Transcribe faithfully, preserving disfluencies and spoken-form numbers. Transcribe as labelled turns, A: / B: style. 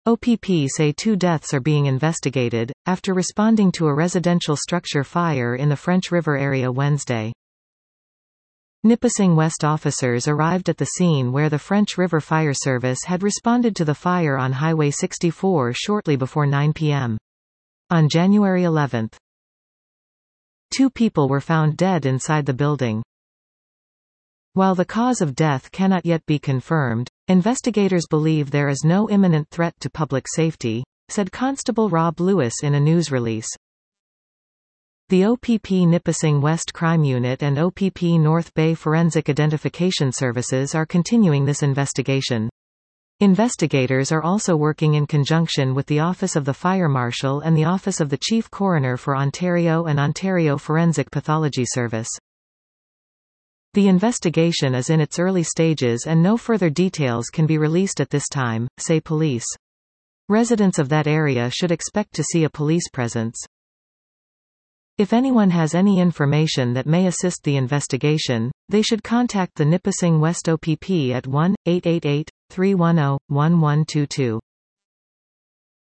A: O P P say two deaths are being investigated, after responding to a residential structure fire in the French River area Wednesday. Nipissing West officers arrived at the scene where the French River Fire Service had responded to the fire on Highway sixty-four shortly before nine p m On January eleventh. Two people were found dead inside the building. While the cause of death cannot yet be confirmed, investigators believe there is no imminent threat to public safety, said Constable Rob Lewis in a news release. The O P P Nipissing West Crime Unit and O P P North Bay Forensic Identification Services are continuing this investigation. Investigators are also working in conjunction with the Office of the Fire Marshal and the Office of the Chief Coroner for Ontario and Ontario Forensic Pathology Service. The investigation is in its early stages and no further details can be released at this time, say police. Residents of that area should expect to see a police presence. If anyone has any information that may assist the investigation, they should contact the Nipissing West O P P at one eight eight eight, three one zero, one one two two.